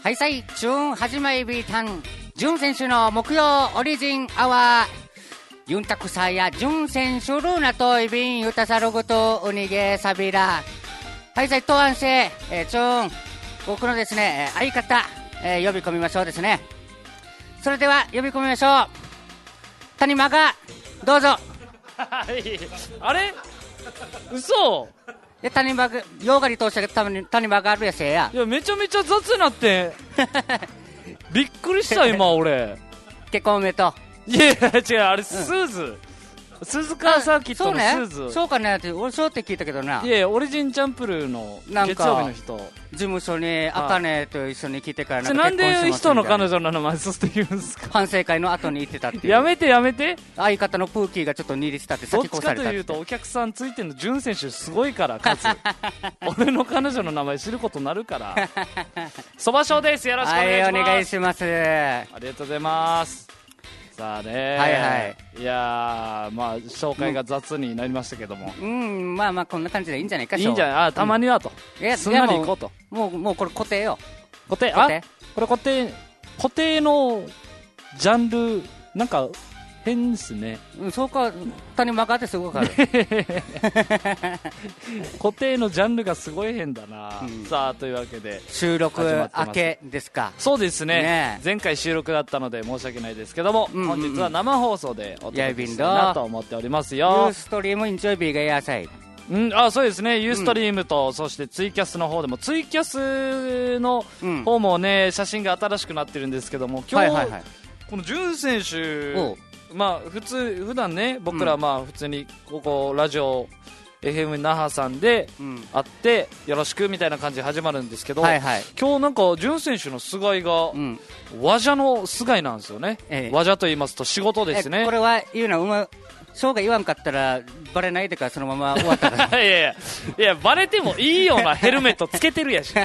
はいさい、チューン始まりビータン、ジュン選手の木曜オリジンアワー。ユンタクサやジュン選手ルーナとイビンユタサログとウニゲサビラ。はいさい、東安生、チューン、僕のですね、相方、呼び込みましょうですね。それでは呼び込みましょう。谷間がどうぞ。 あれ嘘。 谷間がヨーガリ通したけど谷間があるやせや。 いやめちゃめちゃ雑なってびっくりした今俺。 結婚おめでとう。いや違う、あれスーズ、鈴鹿サーキットのスーズ。 そうかねって俺そうって聞いたけどな。 いやオリジンチャンプルーの月曜日の人、 事務所にあかねと一緒に来てからなんで人の彼女の名前そうして言うんですか。 反省会の後に言ってたっていう。 やめてやめて。 相方のプーキーがちょっと握りしたって先越されたって。 どっちかというとお客さんついてんのジュン選手すごいから数俺の彼女の名前知ることになるから。そばしょうです。よろしくお願いします。 はい、お願いします。 ありがとうございます。さあね、 はいはい、 いやまあ紹介が雑になりましたけども、 まあまあこんな感じでいいんじゃないか。 いいんじゃない。たまにはと、すんなりいこうと。 もうこれ固定よ。 固定。これ固定のジャンルなんか変ですね。 そうか、谷間がってすごくある。 固定のジャンルがすごい変だな。さあというわけで収録明けですか。 そうですね。前回収録だったので申し訳ないですけども、本日は生放送でお届けしたいなと思っておりますよ。 ユーストリームインジョイビーがやさい。 そうですね。ユーストリームと、そしてツイキャスの方でも、ツイキャスの方もね、写真が新しくなってるんですけども、今日、このジュン選手、まあ普段ね、僕らまあ普通にここラジオ FM 那覇さんで会ってよろしくみたいな感じで始まるんですけど、今日なんかジュン選手の菅井が和ジャの菅井なんですよね。和ジャと言いますと仕事ですね。 これは言うのは生涯言わんかったらバレないでからそのまま終わったから。 いやバレてもいいようなヘルメットつけてるやし。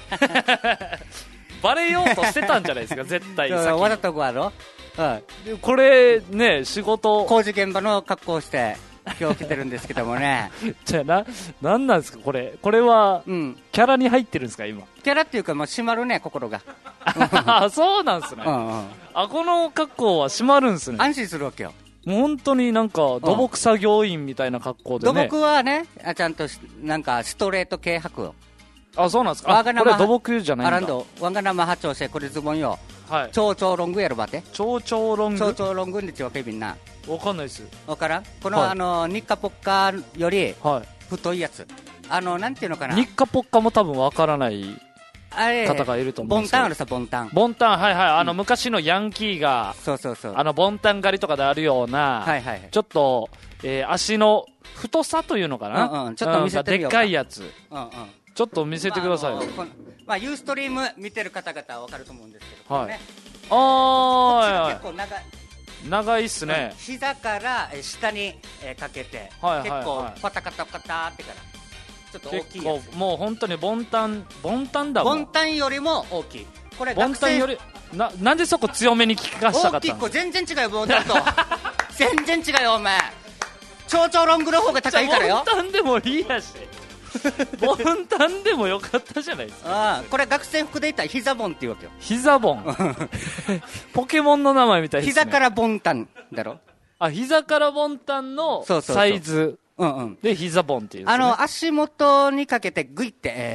バレようとしてたんじゃないですか絶対。 わざとこあろ。 これね、仕事工事現場の格好をして今日来てるんですけどもね。 じゃあなんなんですかこれは、キャラに入ってるんですか今。 キャラっていうかもう締まるね心が。 そうなんですね。この格好は締まるんですね。 安心するわけよ。 もう本当になんか土木作業員みたいな格好でね。 土木はね、ちゃんとなんかストレート系履くよ。 そうなんですか。これ土木じゃないんだ。 アランドワンガナマハチョウセこれズボンよ。超ロングやろばて。 超ロング。 超ロングにちわけみんな。 わかんないです。 わからん。この日課ポッカより太いやつ。なんていうのかな。 日課ポッカも多分わからない方がいると思うんですけど。 ボンタンあるさボンタン。 ボンタン昔のヤンキーがボンタン狩りとかであるようなちょっと足の太さというのかな。 ちょっと見せてみようか。 でっかいやつ。ちょっと見せてくださいよ。 まあユーストリーム見てる方々はわかると思うんですけどね。 結構長いっすね。 膝から下にかけて結構パタカタパタってからちょっと大きいやつ。 もう本当にボンタンだもん。 ボンタンよりも大きい。これボンタンよりなんでそこ強めに聞かしたかったの。 大きい。全然違うよボンタンと。全然違うよお前。超ロングの方が高いからよ。 ボンタンでもいいやし。ボンタンでもよかったじゃないですか。 これ学生服で言ったら膝ボンっていうわけよ。 膝ボン。ポケモンの名前みたいですね。 膝からボンタンだろ。 膝からボンタンのサイズで膝ボンっていう、 足元にかけてグイって、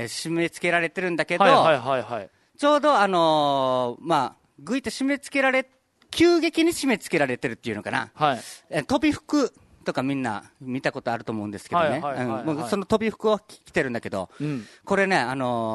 締め付けられてるんだけど、ちょうどグイって締め付けられ急激に締め付けられてるっていうのかな。飛び服とかみんな見たことあると思うんですけどね。その飛び服を着てるんだけど、これね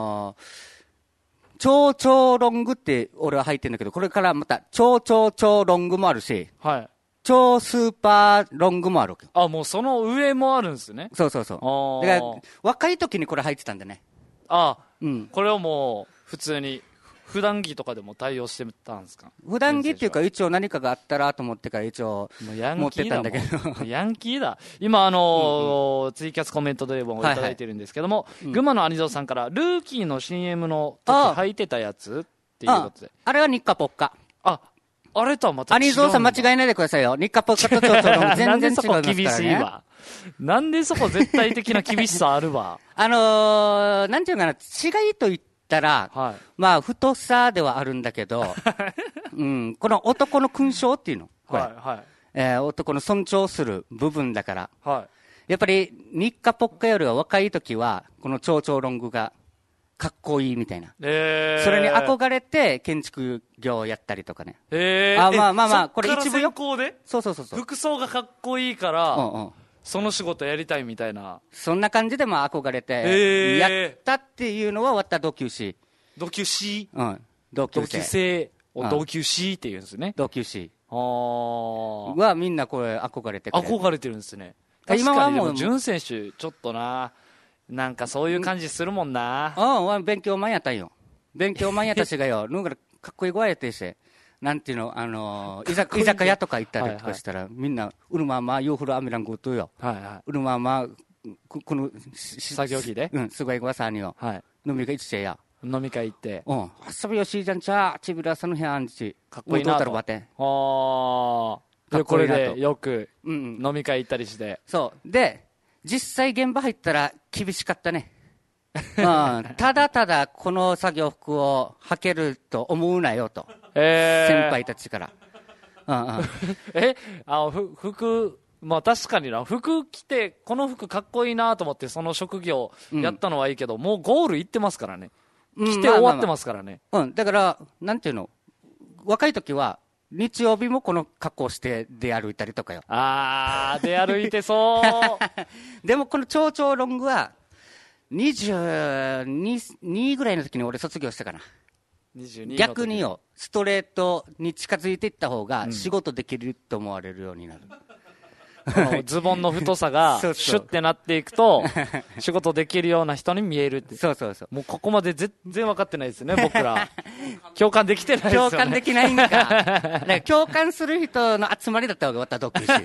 超ロングって俺は履いてるんだけど、これからまた超ロングもあるし、超スーパーロングもあるわけ。 もうその上もあるんですね。 そうだから若い時にこれ履いてたんだね。 これをもう普通に普段着とかでも対応してたんですか。 普段着っていうか一応何かがあったらと思ってから一応持ってたんだけど。 ヤンキーだ。今ツイキャスコメントでもいただいてるんですけども、群馬のアニゾーさんからルーキーの CM の時履いてたやつっていうことで。 あれは日課ポッカ。 あれとはまた違う。 アニゾーさん間違えないでくださいよ。日課ポッカと超ロング全然違いますからね。 なんでそこ厳しいわ。なんでそこ絶対的な厳しさあるわ。 なんていうかな、違いと言ったったら、まあ、太さではあるんだけど、うん、この男の勲章っていうの。これ。男の尊重する部分だから。やっぱり、日課ポッカよりは若い時は、この蝶々ロングが、かっこいいみたいな。それに憧れて建築業をやったりとかね。まあ、これ一部よ。そう。 服装がかっこいいから、その仕事やりたいみたいな。 そんな感じでまあ憧れて、やったっていうのは終わった同級生。 同級生同級生を同級生って言うんですね。 同級生。はみんなこれ憧れてくれる。 憧れてるんですね。今はもう、潤選手、ちょっとなんかそういう感じするもんな。 勉強マンやったんよ。勉強マンやったしがよ、なんかかっこいい声やってして、なんていうの、居酒屋とか行ったりとかしたら、みんな、うるまま、ヨーフルアミラングーとよ。うるまま、この、 作業着で。 すごいごわさによ。飲み会行ってや。 飲み会行って。 遊びよしいじゃんちゃ、ちびらさの部屋あんち。 かっこいいなと。これでよく、飲み会行ったりして。 そう。で、実際現場入ったら厳しかったね。ただただこの作業服を履けると思うなよと。先輩たちから。 服、まあ確かにな、服着て、この服かっこいいなと思ってその職業やったのはいいけど、もうゴール行ってますからね。着て終わってますからね。 だから、なんていうの、若い時は、日曜日もこの格好して出歩いたりとかよ。 出歩いてそう。 でもこの蝶々ロングは、22ぐらいの時に俺卒業したかな。逆によ、ストレートに近づいていった方が仕事できると思われるようになる。 ズボンの太さがシュッてなっていくと仕事できるような人に見えるって。 そうもうここまで全然分かってないですね、僕ら。共感できてないですよね。 共感できないんか。だから共感する人の集まりだった方がまた同級生。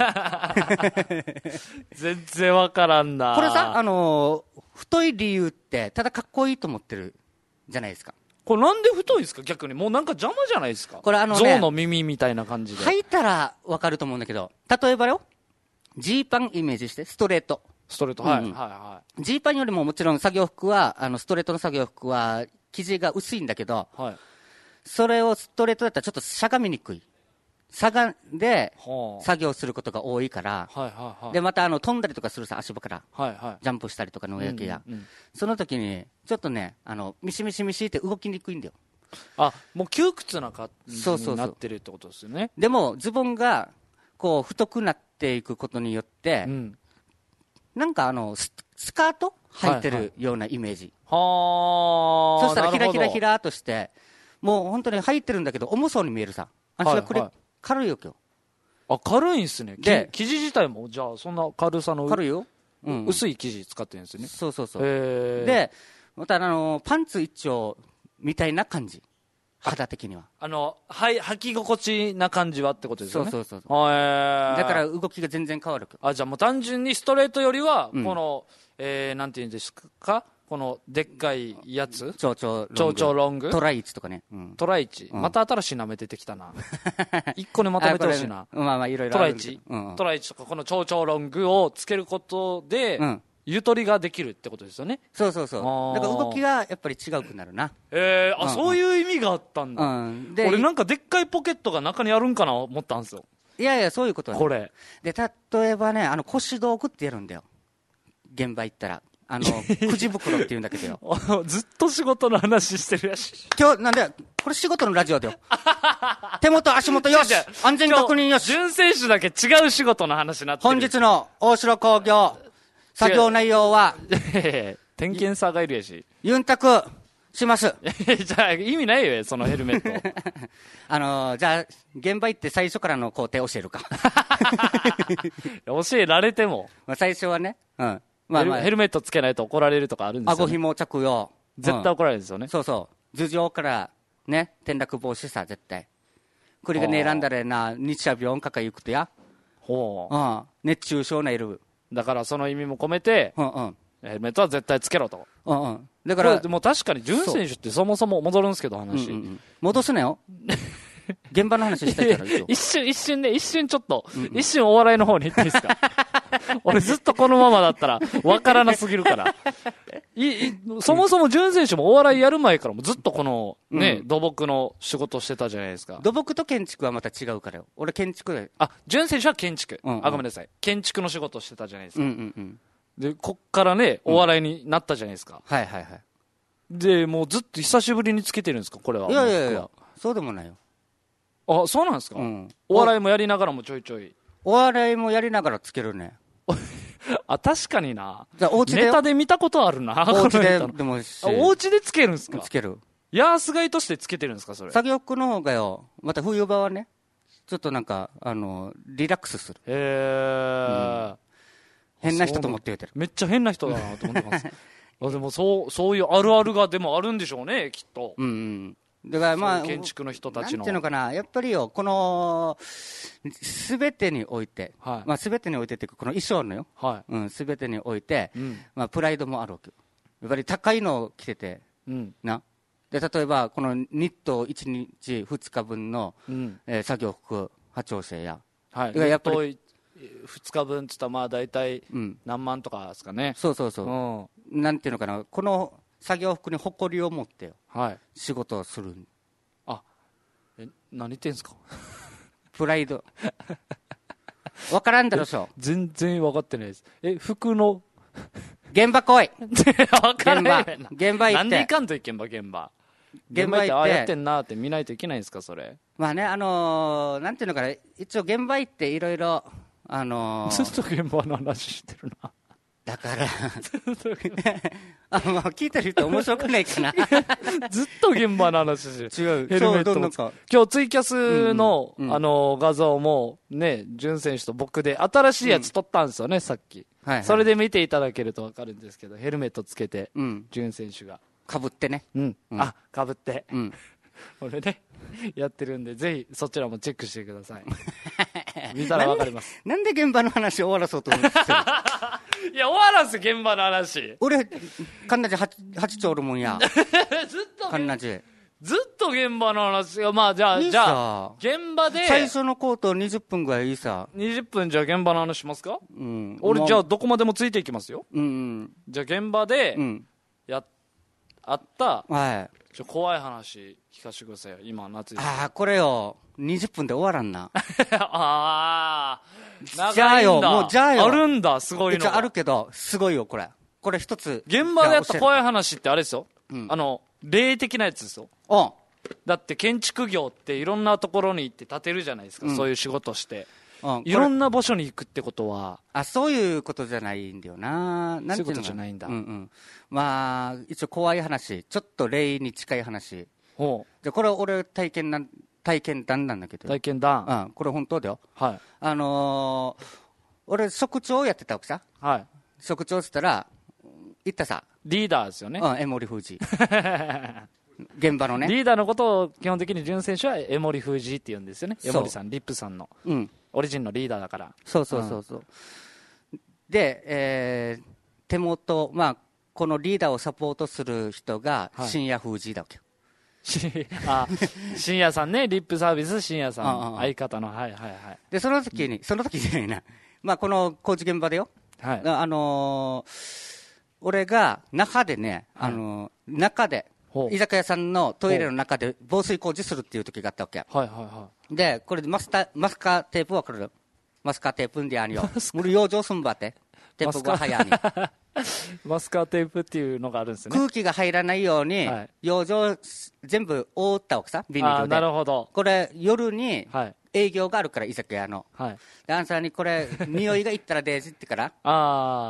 全然分からんな。 これさ、太い理由ってただかっこいいと思ってるじゃないですか。 これなんで太いですか？逆にもうなんか邪魔じゃないですか。 これ象の耳みたいな感じで。 履いたら分かると思うんだけど、例えばよ、ジーパンイメージして、ストレート。ジーパンよりももちろん作業服は、ストレートの作業服は、生地が薄いんだけど、それをストレートだったらちょっとしゃがみにくい。しゃがんで、作業することが多いから、で、また飛んだりとかするさ、足場から。ジャンプしたりとかの上焼きが。その時に、ちょっとね、ミシミシミシって動きにくいんだよ。 もう窮屈な感じになってるってことですよね。 でも、ズボンが、こう、太くなっていくことによって、なんかスカート履いてるようなイメージ。そしたらひらひらひらとして、もう本当に履いてるんだけど、重そうに見えるさ。軽いよ、今日。軽いんすね。生地自体も、じゃあ、そんな軽さの。 軽いよ。 薄い生地使ってるんですね。 そう。で、またパンツ一丁みたいな感じ。肌的には。 履き心地な感じはってことですよね。 そう。だから動きが全然変わる。 じゃあもう単純にストレートよりは、この、なんていうんですか、このでっかいやつ、 蝶々 ロング、 トライチとかね。 トライチ。また新しい名前出てきたな。一個にまとめてほしいな。 いろいろ。 トライチとか、この蝶々ロングをつけることで、ゆとりができるってことですよね。 そう。だから動きがやっぱり違うくなるな。 そういう意味があったんだ。俺なんかでっかいポケットが中にあるんかな思ったんですよ。 いや、そういうことこれ。 で、例えばね、腰道具ってやるんだよ。現場行ったら。くじ袋って言うんだけどよ。 ずっと仕事の話してるやし。 今日、なんで、これ仕事のラジオだよ。手元、足元よし安全確認よし潤選手だけ違う仕事の話になってる。 本日の大城工業、作業内容は、 点検さがいるやし。 ユンタクします。 じゃあ、意味ないよ、そのヘルメット。 じゃあ、現場行って最初からの工程教えるか。 教えられても。 最初はね、 ヘルメットつけないと怒られるとかあるんですよね。 顎紐着用。 絶対怒られるんですよね。 そう。頭上からね、転落防止さ、絶対。これがね、選んだらな、日射病かか行くとや。熱中症ないる。 だからその意味も込めて、ヘルメットは絶対つけろと。 だから、 もう確かに潤選手ってそもそも戻るんですけど話。 戻すなよ。 現場の話したいから一瞬ちょっと、一瞬お笑いの方に行っていいですか？俺ずっとこのままだったらわからなすぎるから。そもそも潤選手もお笑いやる前からもずっとこのね、土木の仕事してたじゃないですか。 土木と建築はまた違うからよ。俺建築で。 潤選手は建築。ごめんなさい。建築の仕事してたじゃないですか。で、こっからね、お笑いになったじゃないですか。 はいはいはい。 で、もうずっと久しぶりにつけてるんですか、これは。 いや、そうでもないよ。 あ、そうなんですか？お笑いもやりながらもちょいちょい。 お笑いもやりながらつけるね。 確かにな。 お家でネタで見たことあるな。 お家ででもお家でつけるんですか？ つける。 ヤース買いとしてつけてるんですか、それ。 作業服の方がよ、また冬場はね、ちょっとなんか、リラックスする。変な人と思って言うてる。 めっちゃ変な人だなと思ってます。でもそういうあるあるがでもあるんでしょうね、きっと。 だからまあ、 建築の人たちの。 なんていうのかな、やっぱりよ、この、すべてにおいて、まあすべてにおいてっていうか、この衣装のよ、すべてにおいて、まあプライドもあるわけよ。やっぱり高いのを着てて、な。で、例えば、このニット1日2日分の、作業服、波長生や。 やっぱり、2日分って言ったらまあ大体何万とかですかね。 そう。なんていうのかな、この作業服に誇りを持ってよ、仕事をする。 何言ってんすか？ プライド。わからんだろ、そう。 全然分かってないです。服の現場来い。 分からない。 現場行って。 なんで行かんといけんば、現場。現場行って、ああやってんなって見ないといけないんですか、それ。 まあね、なんていうのかな、一応現場行っていろいろ、 ずっと現場の話してるな。 だからもう聞いてる人面白くないかな。 ずっと現場の話してる。 違う。ヘルメットも今日ツイキャスの、画像もね、潤選手と僕で新しいやつ撮ったんですよね、さっき。それで見ていただけると分かるんですけど、ヘルメットつけて、潤選手が。 かぶってね。 かぶって。これね、やってるんで、ぜひそちらもチェックしてください。見たら分かります。 なんで現場の話終わらそうと思ってる？ いや、終わらんす、現場の話。 俺、カンナジ8丁おるもんや。 ずっと。 カンナジ。 ずっと現場の話。まあ、じゃあ、現場で。 最初のコート20分ぐらいいいさ。 20分じゃあ現場の話しますか？俺、じゃあどこまでもついていきますよ。じゃあ現場で、あった、怖い話聞かせてくださいよ、今、夏井さん。 これよ、20分で終わらんな。 じゃあよ、 もうじゃあよ。 あるんだ、すごいのが。 あるけど、すごいよ、これ。これ一つ。 現場でやった怖い話ってあれですよ。霊的なやつですよ。だって建築業っていろんなところに行って建てるじゃないですか、そういう仕事して。いろんな場所に行くってことは。 そういうことじゃないんだよな。 そういうことじゃないんだ。 まあ、一応怖い話、ちょっと霊に近い話。で、これ俺体験談なんだけど。 体験談。 これ本当だよ。俺、職長やってたわけさ。職長って言ったら、行ったさ。 リーダーですよね。 江森富士。現場のね。 リーダーのことを基本的に潤選手は江森富士って言うんですよね。江森さん、リップさんの。オリジンのリーダーだから。 そう。で、手元、まあ、このリーダーをサポートする人が、深夜富士だわけよ。 深夜さんね、リップサービス深夜さん、相方の、 で、その時じゃないな。まあ、この工事現場でよ。俺が中でね、中で、居酒屋さんのトイレの中で防水工事するっていう時があったわけ。で、これでマスカーテープわかる？マスカーテープんであるよ。無理養生すんばって。テープが早いに。 マスカーテープっていうのがあるんですね。 空気が入らないように、養生全部覆ったわけさ、ビニールで。 なるほど。 これ、夜に営業があるから、居酒屋の。で、アンサーにこれ、匂いがいったらデージってから。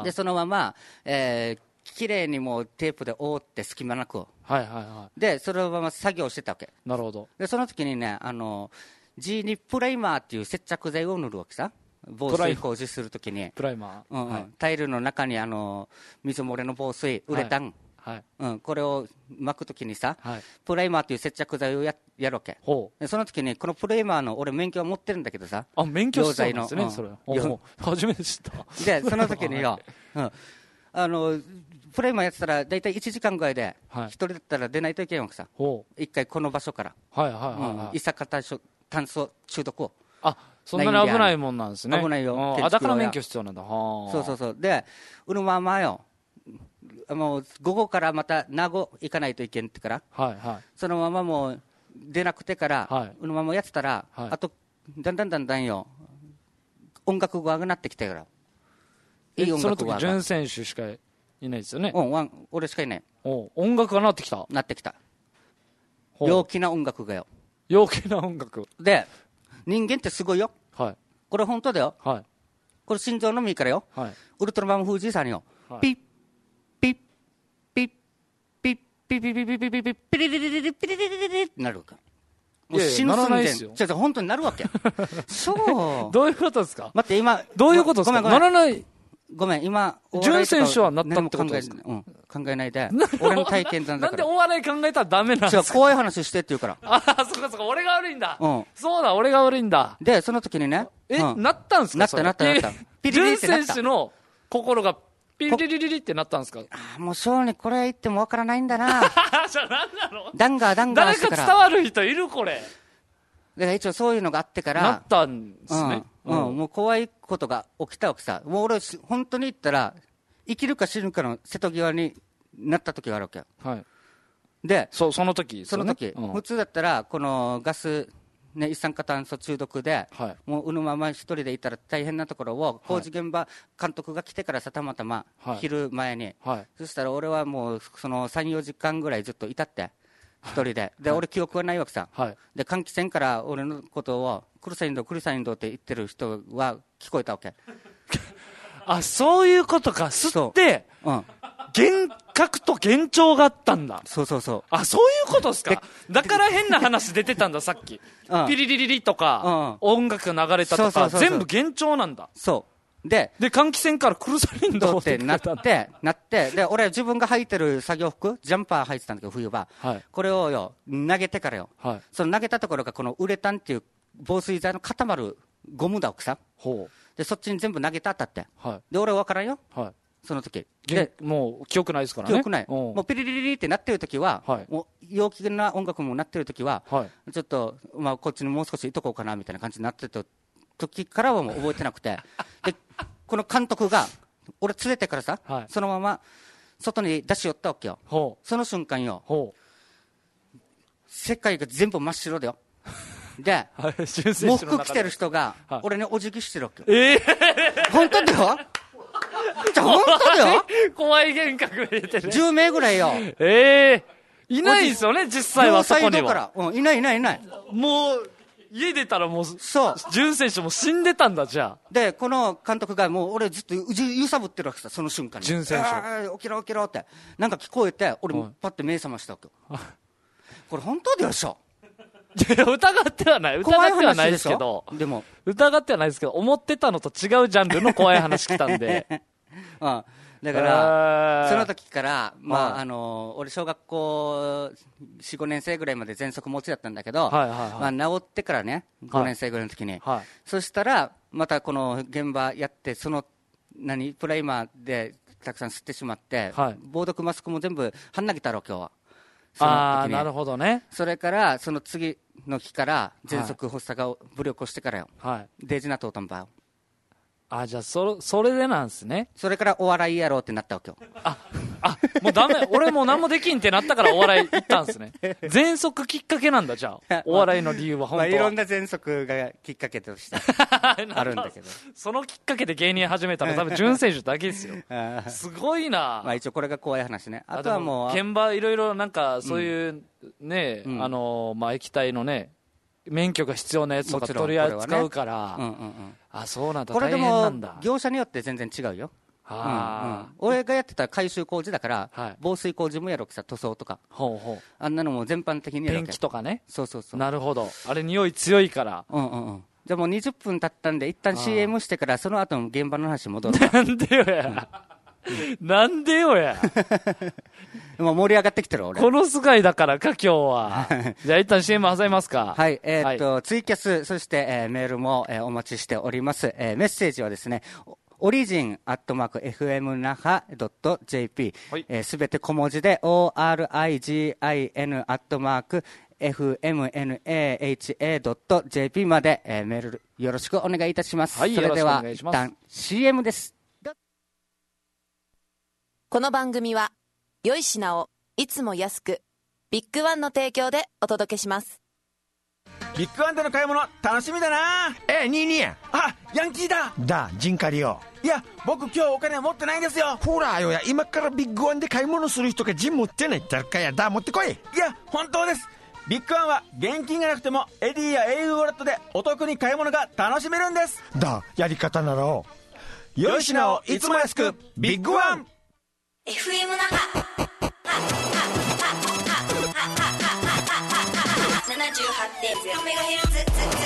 で、そのまま、綺麗にもうテープで覆って隙間なく。で、そのまま作業してたわけ。 なるほど。 で、その時にね、G2 プライマーっていう接着剤を塗るわけさ。防水工事するときに。 プライマー。 タイルの中に水漏れの防水、ウレタン。これを巻くときにさ、プライマーっていう接着剤をやるわけ。で、その時に、このプライマーの俺免許を持ってるんだけどさ。 免許してるんですね、それ。初めて知った。 で、その時によ、 プレイマンやってたら大体1時間ぐらいで一人だったら出ないといけんわけさ、一回この場所から、一酸化炭素中毒を。 そんなに危ないもんなんですね。 危ないよ。 だから免許必要なんだ。 そうで、ままよ、もう午後からまた名護行かないといけんってから、そのままもう出なくてから、ままやってたら、あとだんだんよ、音楽が上がなってきてから、 いい音楽が。その時準選手しかいないですよね。 俺しかいない。 音楽がなってきた。 陽気な音楽がよ。 陽気な音楽で、人間ってすごいよ。これ本当だよ。これ心臓の右からよ。ウルトラマン富士山によ。ピッピッピッピッピッピッピッピッピッピッピッピッピリリリリリピリリリリリってなるか。もう死ぬ寸前。本当になるわけ。そう。 どういうことですか。 待って今。 どういうことですか。ならない。 ごめん、今、 準選手はなったってことですか。 考えないで。俺の体験談だから。 なんでお笑い考えたらダメなんですか。 怖い話してって言うから。 そうか、俺が悪いんだ。そうだ、俺が悪いんだ。 で、その時にね。 なったんですか。 なった。 準選手の心がピリリリリってなったんですか。 もう正直これ言ってもわからないんだな。 じゃあ何なの。 ダンガー誰か伝わる人いるこれ。 だから一応そういうのがあってから。 なったんですね。 もう怖いことが起きたわけさ。もう俺、本当に言ったら、生きるか死ぬかの瀬戸際になった時があるわけよ。で、 その時、 普通だったら、このガス、一酸化炭素中毒で、もうまま一人でいたら大変なところを、工事現場監督が来てからさ、たまたま、昼前に。そしたら俺はもう、その3、4時間ぐらいずっといたって。一人で。で、俺記憶はないわけさ。で、換気扇から俺のことを、クルサインドって言ってる人は聞こえたわけ。 そういうことか。吸って、幻覚と幻聴があったんだ。 そう。そういうことですか。だから変な話出てたんだ、さっき。ピリリリリとか、音楽が流れたとか、全部幻聴なんだ。で、換気扇からクルサインドってなって、で、俺自分が履いてる作業服、ジャンパー履いてたんだけど、冬場。これをよ、投げてからよ。その投げたところがこのウレタンっていう防水剤の固まるゴムだわけさ。で、そっちに全部投げたったって。で、俺分からんよ。その時。 で、もう記憶ないですからね。 記憶ない。もうピリリリリってなってる時は、もう陽気な音楽もなってる時は、ちょっと、こっちにもう少しいとこうかなみたいな感じになってた時からはもう覚えてなくて。で、この監督が、俺連れてからさ、そのまま外に出し寄ったわけよ。その瞬間よ。世界が全部真っ白だよ。で、喪服着てる人が、俺にお辞儀してるわけよ。本当だよ。本当だよ。 怖い幻覚見えてる。 10名ぐらいよ。 いないですよね、実際はそこには。 いない。 もう、家出たらもう、準選手も死んでたんだ、じゃあ。 で、この監督がもう俺ずっと揺さぶってるわけさ、その瞬間に。 準選手。 起きろって。なんか聞こえて、俺もパッて目覚ましたわけよ。これ本当でしょ。 疑ってはないですけど、疑ってはないですけど、思ってたのと違うジャンルの怖い話来たんで。 だから、その時から、俺小学校4、5年生ぐらいまで喘息持ちだったんだけど、治ってからね、5年生ぐらいの時に。そしたら、またこの現場やって、プライマーでたくさん吸ってしまって、防毒マスクも全部はんなげたろ、今日は。 なるほどね。 それから、その次の日から、喘息発作が武力をしてからよ。デジナトータンバー。 じゃあそれでなんですね。 それからお笑いやろうってなったわけよ。 もうダメ。俺もう何もできんってなったからお笑い行ったんですね。喘息きっかけなんだ、じゃあ。お笑いの理由は本当は。 いろんな喘息がきっかけとしてあるんだけど。 そのきっかけで芸人始めたの多分準選手だけですよ。すごいな。 一応これが怖い話ね。あとはもう。 現場いろいろなんかそういうね、液体のね、免許が必要なやつとか取り扱うから、そうなんだ。 これでも業者によって全然違うよ。俺がやってた改修工事だから、防水工事もやろうさ、塗装とか、あんなのも全般的にやろう。 ペンキとかね。 そう。 なるほど。あれ匂い強いから。 じゃあもう20分経ったんで一旦 CM してからその後の現場の話戻る。 なんでよや。なんでよや。 もう盛り上がってきてる俺。 このスカイだからか今日は。じゃあ一旦 CM 挟みますか。 はい。ツイキャス、そして、メールも、お待ちしております。メッセージはですね、 オリジン@fmnaha.jp、すべて小文字で origin@fmnaha.jp まで、メールよろしくお願いいたします。 はい、 それでは一旦 CM です。 この番組は良い品をいつも安くビッグワンの提供でお届けします。 ビッグワンでの買い物楽しみだな。 ニーニー。 あ、ヤンキーだ。 ジンカリよ。 いや、僕今日お金持ってないんですよ。 ほらよや、今からビッグワンで買い物する人がジン持ってないって言ったらかやだ、持ってこい。 いや、本当です。ビッグワンは現金がなくてもエディや au ウォレットでお得に買い物が楽しめるんです。 やり方なら良い品をいつも安くビッグワン。 FM 那覇 78.0MHz、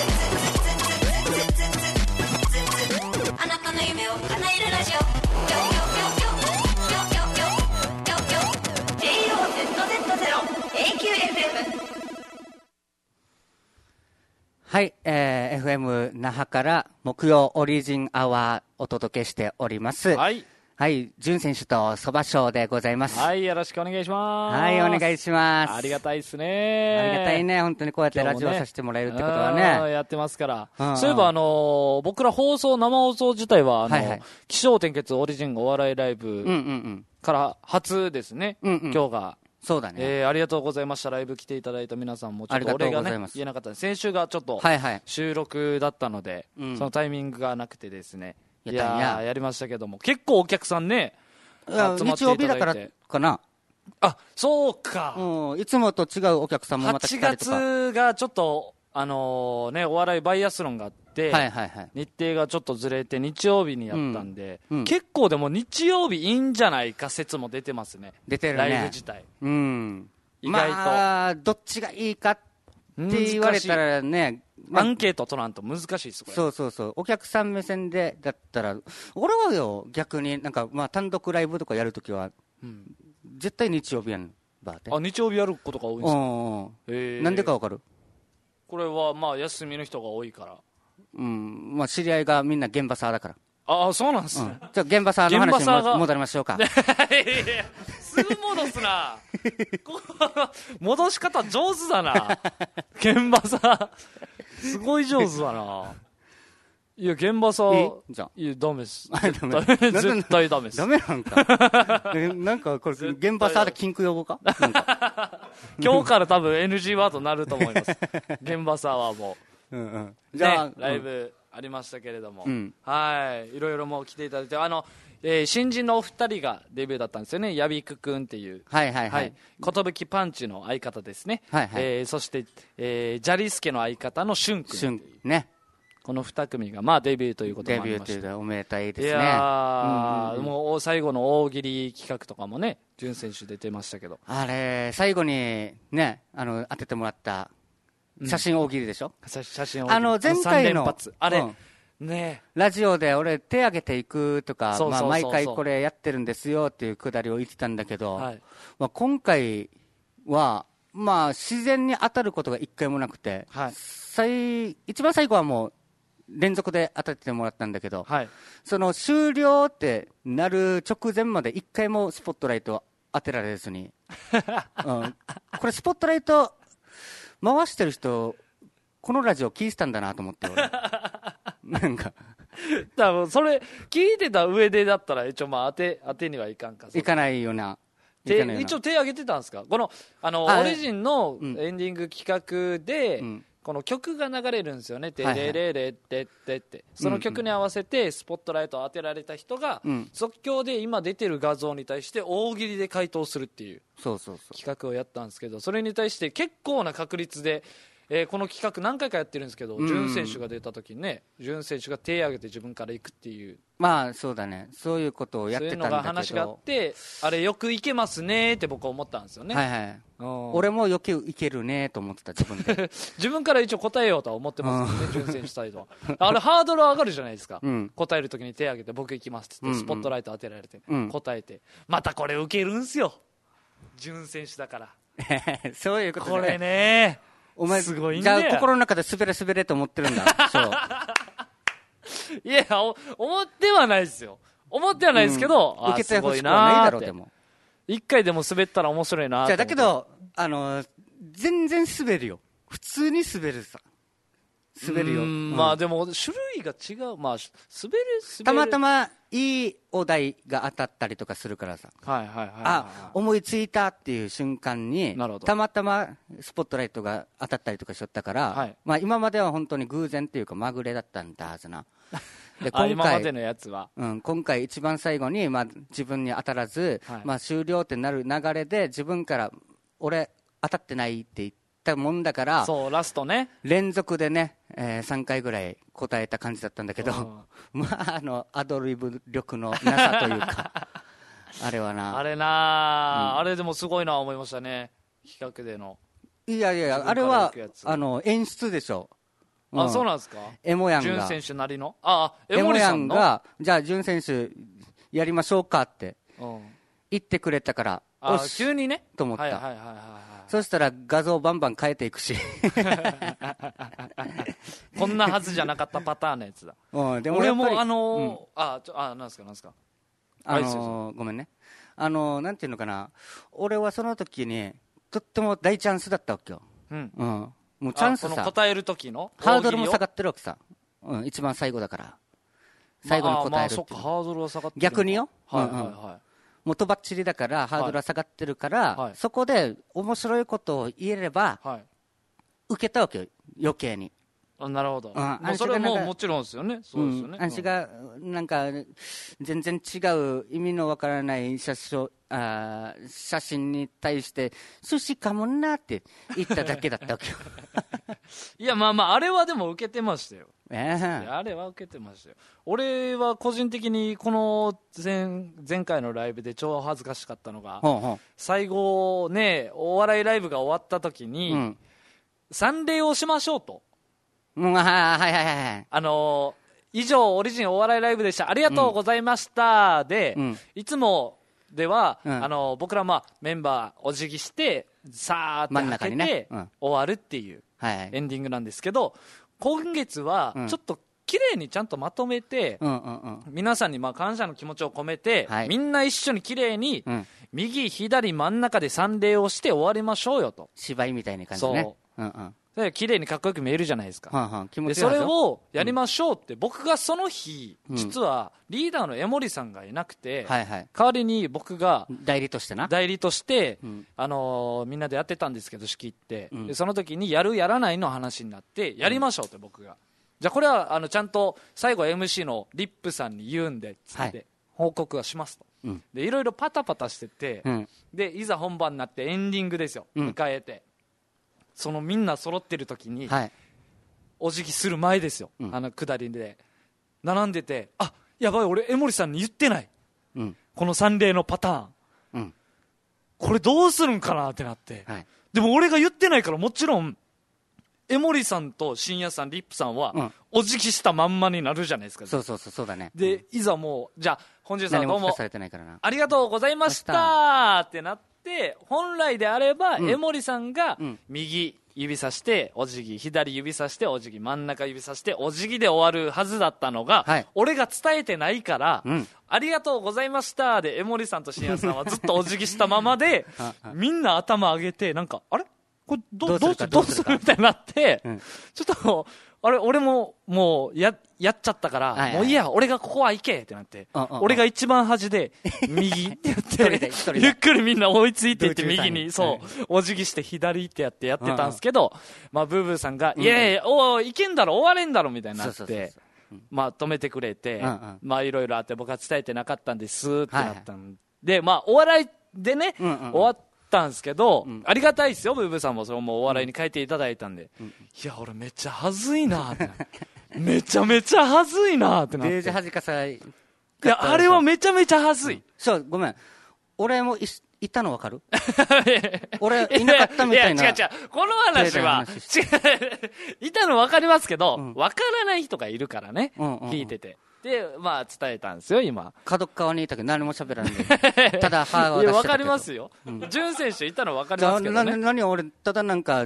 あなたの夢を叶えるラジオ、JOZZ0AQFM。 はい、FM 那覇から木曜オリジンアワーお届けしております。はい、潤選手とそばショーでございます。 はい、よろしくお願いします。 はい、お願いします。 ありがたいですね。 ありがたいね、本当にこうやってラジオさせてもらえるってことはね。 やってますから。そういえば僕ら生放送自体は起承転結オリジンお笑いライブから初ですね。今日が。 そうだね。 ありがとうございました。ライブ来ていただいた皆さんもちょっとお礼がね言えなかったんで、先週がちょっと収録だったので、そのタイミングがなくてですね。いややりましたけども、結構お客さんね集まっていただいて、日曜日だからかな。 あ、そうか。 いつもと違うお客さんもまた来たりとか。 8月がちょっとお笑いバイアスロンがあって、日程がちょっとずれて日曜日にやったんで、結構でも日曜日いいんじゃないか説も出てますね。 出てるね、 ライブ自体。 意外とどっちがいいかって言われたらね、 アンケート取らんと難しいですこれ。 そう。お客さん目線でだったら、俺はよ逆になんか単独ライブとかやるときは、絶対日曜日やんばって。 あ、日曜日やることが多いんですか。 なんでかわかる？ これは休みの人が多いから。 知り合いがみんな現場サーだから。 ああ、そうなんですね。 じゃあ現場サーの話に戻りましょうか。 すぐ戻すな。戻し方上手だな。現場サーすごい上手だな。いや、現場さ、いや、ダメです。絶対ダメです。 ダメなんか。なんか、これ、現場さで禁句用語か今日から多分 NG ワードになると思います。現場さはもう。じゃあ、ライブありましたけれども。はい。いろいろもう来ていただいて、新人のお二人がデビューだったんですよね。ヤビクくんっていう。ことぶきパンチの相方ですね。そして、ジャリスケの相方のシュンくん。 ね。 この2組がデビューということもありました。 デビューというおめでたいですね。 いやもう最後の大喜利企画とかもね、潤選手出てましたけど。 あれ、最後にね、当ててもらった写真大喜利でしょ。 写真大喜利。 前回のあれ、ね、 ラジオで俺手挙げていくとか、毎回これやってるんですよっていうくだりを言ってたんだけど、今回は自然に当たることが一回もなくて、一番最後はもう連続で当たってもらったんだけど、その終了ってなる直前まで一回もスポットライト当てられずに、これスポットライト回してる人このラジオ聞いてたんだなと思って俺なんか多分それ聞いてた上でだったら一応当てにはいかんか、 いかないような。 一応手挙げてたんですか。このオリジンのエンディング企画で、この曲が流れるんですよね。テレレレテテってその曲に合わせてスポットライトを当てられた人が、即興で今出てる画像に対して大喜利で回答するっていう企画をやったんですけど、それに対して結構な確率で、この企画何回かやってるんですけど、潤選手が出た時にね、潤選手が手を挙げて自分から行くっていう、 そうだね、そういうことをやってたんだけど、そういうのが話があって、あれよくいけますねって僕は思ったんですよね。 俺もよくいけるねと思ってた自分で自分から一応答えようとは思ってますもんね、潤選手サイドは。あれハードル上がるじゃないですか、答える時に手を挙げて僕行きますってスポットライト当てられて、答えてまたこれ受けるんすよ、潤選手だからそういうことね、 これね、 お前すごいんだよ。 じゃあ心の中で滑れと思ってるんだそういや、思ってはないですよ。思ってはないですけど、 受けてほしくはないだろう、でも。 一回でも滑ったら面白いな。 じゃあだけど、全然滑るよ。普通に滑るさ。滑るよ。 まあでも、種類が違う。まあ、滑る。 たまたまいいお題が当たったりとかするからさ。 はいはいはい。 あ、思いついたっていう瞬間に、 なるほど。 たまたまスポットライトが当たったりとかしとったから、 はい、 まあ今までは本当に偶然っていうかまぐれだったんだはずな。 で今までのやつは、 今回一番最後に、まあ、自分に当たらず、はい、まあ、終了ってなる流れで自分から俺当たってないって言ったもんだから、 そうラストね、 連続でね、3回ぐらい答えた感じだったんだけど、まあアドリブ力のなさというかあれはな、 あれな、あれでもすごいな思いましたね、企画での。 いやいや、あれは演出でしょ。 あ、そうなんですか。 エモヤンが。 潤選手なりの。 エモヤンが、じゃあ潤選手やりましょうかって言ってくれたから、 急にね。 と思った。そしたら画像バンバン変えていくし。 こんなはずじゃなかったパターンのやつだ。 でも俺もなんですか。 ごめんね。なんていうのかな。俺はその時に、とっても大チャンスだったわけよ。もうチャンスさ、 答える時のハードルも下がってるわけさ、一番最後だから最後に答えるっていう、 そっか、ハードルは下がってる、 逆によ、 もうとばっちりだからハードルは下がってるから、そこで面白いことを言えれば、受けたわけよ、余計に。 なるほど、それはもうもちろんですよね。そうですよね。 アンシがなんか全然違う意味のわからない写真に対して寿司かもなって言っただけだったわけよ。 いや、まああれはでも受けてましたよ。あれは受けてましたよ。俺は個人的にこの前回のライブで超恥ずかしかったのが、最後ね、お笑いライブが終わった時に、賛礼をしましょうと。以上オリジンお笑いライブでした、ありがとうございましたで、いつもでは、僕らメンバーお辞儀してさーってかけて、終わるっていうエンディングなんですけど、今月はちょっと綺麗にちゃんとまとめて、皆さんに感謝の気持ちを込めて、みんな一緒に綺麗に、右左真ん中で賛礼をして終わりましょうよと。 芝居みたいな感じね。 綺麗にかっこよく見えるじゃないですか。でそれをやりましょうって、僕がその日、実はリーダーの江森さんがいなくて、代わりに僕が代理としてみんなでやってたんですけど、仕切って、でその時にやるやらないの話になって、やりましょうって僕が、じゃあこれはちゃんと最後 MC のリップさんに言うんでつって報告はしますと、でいろいろパタパタしてて、でいざ本番になってエンディングですよ、迎えて、そのみんな揃ってる時に、お辞儀する前ですよ、下りで並んでて、やばい、俺江森さんに言ってない、この賛礼のパターン、これどうするんかなってなって、でも俺が言ってないから、もちろん江森さんと深夜さん、リップさんは、お辞儀したまんまになるじゃないですか。 そうだね。 で、いざもう、じゃあ本日はどうもありがとうございましたってなって、本来であれば、江森さんが右指さしてお辞儀、左指さしてお辞儀、真ん中指さしてお辞儀で終わるはずだったのが、俺が伝えてないから、ありがとうございましたで江森さんと深夜さんはずっとお辞儀したままでみんな頭上げて、なんかあれこれどうするみたいになって、ちょっとあれ俺ももうやっちゃったから、もういいや、俺がここは行けってなって、俺が一番端で右って言ってゆっくりみんな追いついていって右にお辞儀して左ってやってたんですけど、ブーブーさんがいやいや、いけんだろ、終われんだろみたいになって、止めてくれて、いろいろあって僕は伝えてなかったんですってなったんで、お笑いでね終わったんですけど、ありがたいですよ、ブーブーさんもそれもお笑いに変えていただいたんで、いや俺めっちゃ恥ずいなってめちゃめちゃ恥ずいなってなって、 デージ恥かさい。 いやあれはめちゃめちゃ恥ずい。 そうごめん、俺もいたの分かる？俺いなかったみたいな。 いや違うこの話は違ういたの分かりますけど、分からない人がいるからね、聞いてて。で伝えたんですよ。今角っ側にいたけど何も喋らんでただ歯を出してたけど。 いや分かりますよ、潤選手いたの分かりますけどね。 何俺ただなんか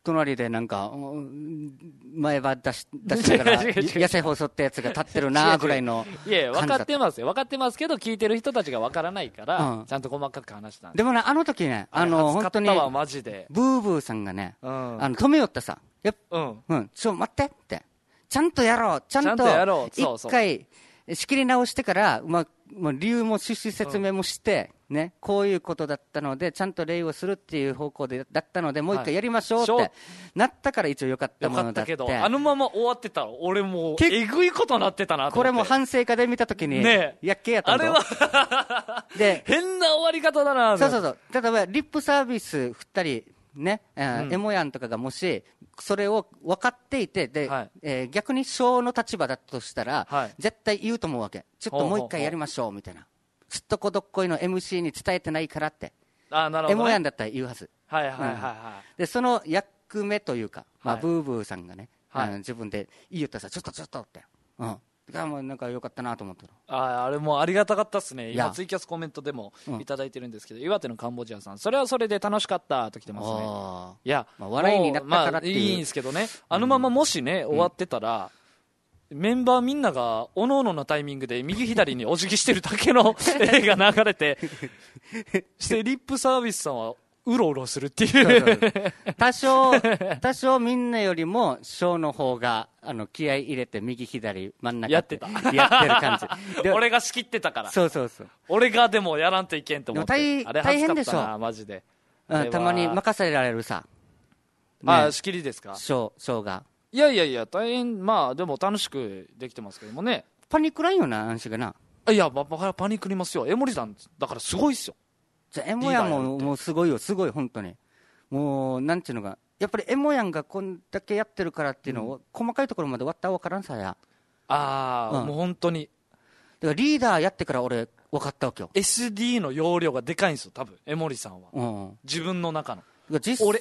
隣でなんか前歯出してから野生放送ってやつが立ってるなぐらいのいや分かってますよ、分かってますけど聞いてる人たちが分からないから、ちゃんと細かく話したんでもね、あの時ね、本当にマジでブーブーさんがね、止めよったさ、ちょ待ってって、ちゃんとやろう、ちゃんと一回仕切り直してから、理由も趣旨説明もして、ね、こういうことだったのでちゃんと礼をするっていう方向だったので、もう一回やりましょうってなったから一応良かったものだって。 よかったけど、あのまま終わってたら俺もうえぐいことなってたなと思って。 これも反省会で見たときに、やっけやったんだ。 あれはで変な終わり方だな。 そう例えばリップサービス振ったりね、エモヤンとかがもしそれを分かっていてで、逆にショーの立場だとしたら、絶対言うと思うわけ。ちょっともう一回やりましょうみたいな。すっとこどっこいの MC に伝えてないからって。 なるほどね、 エモヤンだったら言うはず。 でその役目というか、ブーブーさんがね、自分で言いよったさ、ちょっとって。がもうなんか良かったなと思ったの。あれもありがたかったっすね。今ツイキャスコメントでもいただいてるんですけど、岩手のカンボジアさん、それはそれで楽しかったと来てますね。いや、 笑いになったからっていう、 いいんですけどね、あのままもしね、終わってたら、メンバーみんながおのおののタイミングで右左にお辞儀してるだけの絵が流れてしてリップサービスさんはうろうろするっていう多少みんなよりもショーの方が気合い入れて右左真ん中やってる感じ俺が仕切ってたから。 そう俺がでもやらんといけんと思って。 あれ大変でしょマジで。 たまに任せられるさ、 仕切りですか、 ショーが。 いや大変。でも楽しくできてますけどもね。 パニクらんよな、安心がな。 いや、パニクりますよ。江森さんだからすごいっすよ。 じゃエモヤンもうすごいよ、すごい本当に。もうなんていうのが、やっぱりエモヤンがこんだけやってるからっていうのを、細かいところまで割ったら分からんさや。 もう本当に。 だからリーダーやってから俺分かったわけよ。 SD の容量がでかいんですよ多分江森さんは、自分の中の。俺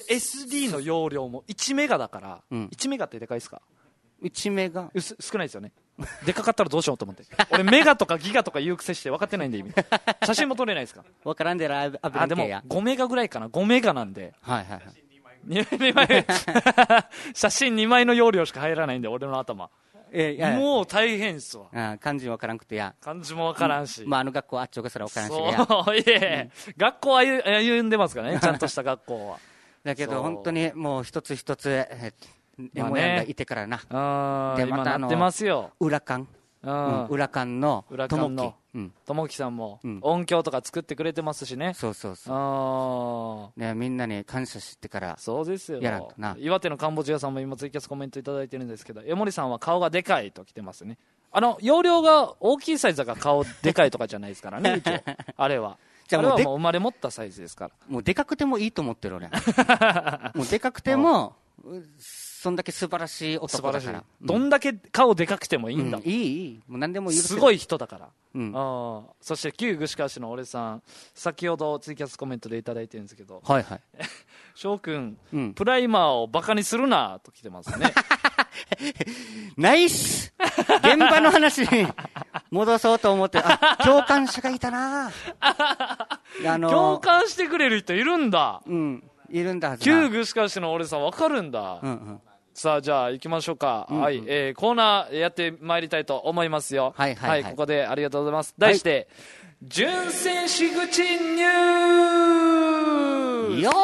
SD の容量も1メガだから、1メガってでかいですか？1メガ少ないですよね。でかかったらどうしようと思って俺メガとかギガとか言う癖して分かってないんで意味写真も撮れないですか？ 分からんでらでも 5メガぐらいかな。5メガなんで、2枚写真2枚の容量しか入らないんで俺の頭もう大変っすわ。 漢字分からんくてや。 漢字も分からんし、 学校あっちょがすら分からんしや。 学校歩んでますからね、ちゃんとした学校は。 だけど本当にもう一つ一つエモヤンがいてからな。 でまたなってますよ。 裏館の友樹さんも音響とか作ってくれてますしね。 ね、みんなに感謝してからそうですよ。 やらんとな。 岩手のカンボジアさんも今ツイキャスコメントいただいてるんですけど、江森さんは顔がでかいと来てますね。容量が大きいサイズが顔でかいとかじゃないですからね一応あれはもう生まれ持ったサイズですから。 もうでかくてもいいと思ってる俺もうでかくてもそんだけ素晴らしい男だから。 どんだけ顔でかくてもいいんだ。 いいもう何でも許せる。 すごい人だから。そして旧具志川市の俺さん、先ほどツイキャスコメントでいただいてるんですけど、翔くん、プライマーをバカにするなと来てますねナイス現場の話に戻そうと思って、共感者がいたな共感してくれる人いるんだ。 いるんだはずな。 旧具志川市の俺さん分かるんだ。さあじゃあ行きましょうか。コーナーやってまいりたいと思いますよ。ここでありがとうございます。題して、純選手口ニュースよー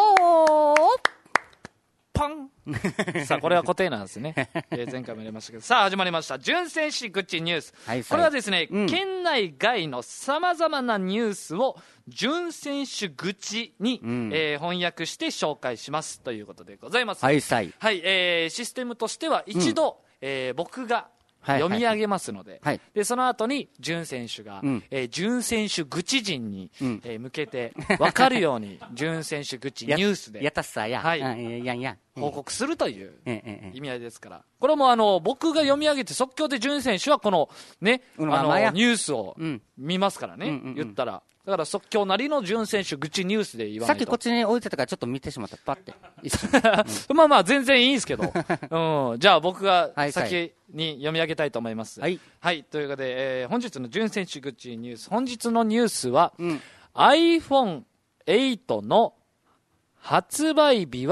パンさあこれは固定なんですね前回もやりましたけど、さあ始まりました純選手口ニュース。これはですね、県内外のさまざまなニュースを純選手口に、翻訳して紹介しますということでございます。システムとしては一度、僕が読み上げますので、でその後に純選手が、純選手口陣に、向けて分かるように純選手口ニュースで報告するという意味合いですから、これも僕が読み上げて即興で純選手はこのねニュースを見ますからね、言ったら。だから即興なりの純選手口ニュースで言わないと。 さっきこっちに置いてたからちょっと見てしまったパッてまあ全然いいんですけどじゃあ僕が先に読み上げたいと思います。ということで、本日の純選手口ニュース、本日のニュースは、iPhone8 の発売日は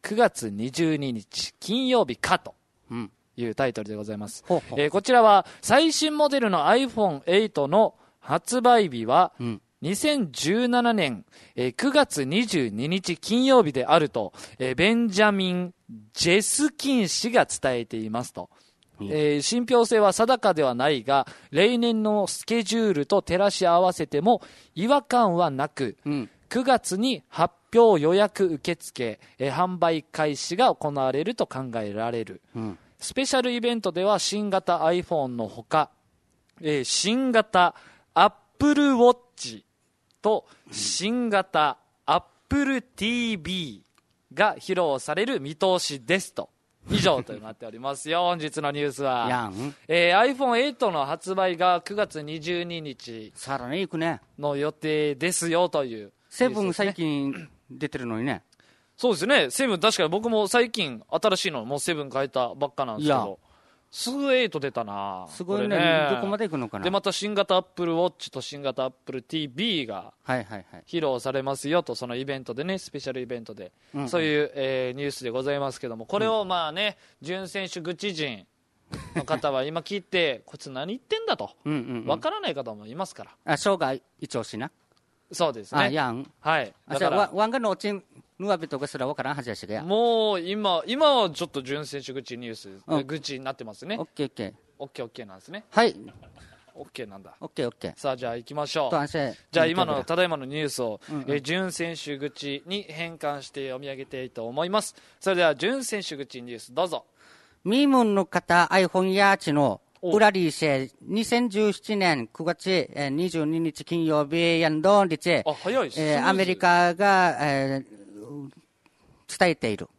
9月22日金曜日かというタイトルでございます。 ほうほうこちらは最新モデルの iPhone8 の発売日は、2017年、9月22日金曜日であると、ベンジャミン・ジェスキン氏が伝えていますと。信憑性は定かではないが、例年のスケジュールと照らし合わせても違和感はなく、9月に発表予約受付、販売開始が行われると考えられる。スペシャルイベントでは新型 iPhone のほか、新型 Apple Watch と新型 Apple TV が披露される見通しですと。以上となっておりますよ。本日のニュースは、iPhone8 の発売が9月22日さらに行くねの予定ですよという、 セブン最近出てるのにね。 そうですね、セブン確かに僕も最近新しいのもうセブン変えたばっかなんですけど、すぐ8出たな。 すごい ね、どこまで行くのかな。 でまた新型 Apple Watch と新型 Apple TV が披露されますよと、そのイベントでね、スペシャルイベントで、そういう、ニュースでございますけども、これをまあね、準選手口人の方は今聞いてこいつ何言ってんだとわからない方もいますから。 生涯一押しな。 そうですね。はい。 だからワンがのチームヌアベとかすらわからんはずやしがや。 もう今はちょっと準選手口ニュース、口になってますね。 オッケーなんですね。 はい。 オッケーなんだ。 オッケー。 さあじゃあ行きましょう。じゃあただいまのニュースを、準選手口に変換して読み上げたいと思います。それでは準選手口ニュースどうぞ。 ミームンの方 iPhone やーちのウラリーシェ2017年9月22日金曜日やんどんりち、アメリカが、伝えている。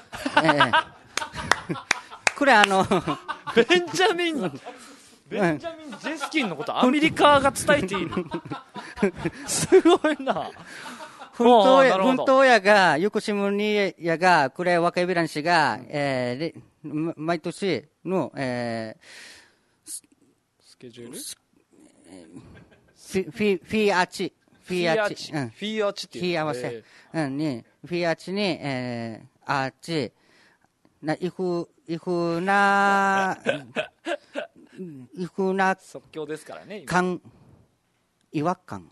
これベンジャミン・ジェスキンのことアメリカが伝えている。すごいな。 本当やが、よく新聞にやが、これ若いビラン氏が、毎年の、 スケジュールフィアチっていう。 フィアチっていう。 フィア合わせ。に、フィアチに、アーチ、イフな、 即興ですからね。 違和感。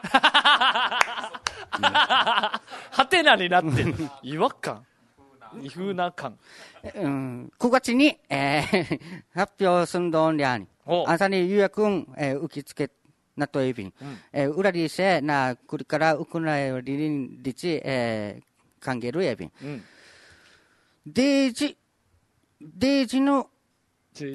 はてなになってる。違和感。異風な感。 9月に、発表すんどんりゃに。朝に予約受け付けなといびん。裏りせな、これからウクライナりんりち、歓迎るやびん。デージの、デ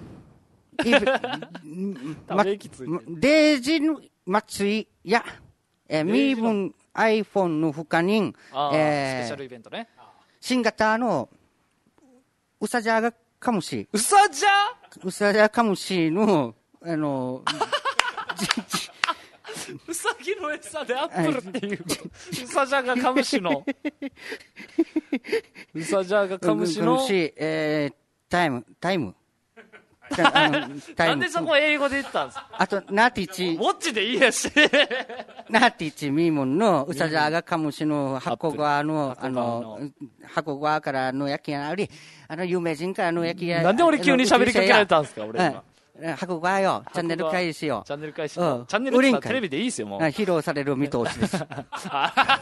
ージの祭りや、身分 iPhone のほかに、 スペシャルイベントね。 新型のうさじゃがかもし。 うさじゃかもしの、 うさぎの餌でアップルっていう、うさじゃがかむしの、うさじゃがかむしの、 タイム。 なんでそこ英語で言ったんですか。 あと、ナーティチ。 ウォッチでいいやし。 ナーティチミーモンのうさじゃがかむしの箱側の、箱側からの焼き屋あり、有名人からの焼き屋。 なんで俺急に喋りかけられたんですか、俺今。 箱側よ。チャンネル開始よ。 チャンネル開始。チャンネルってテレビでいいですよ、もう。 披露される見通しです。 あ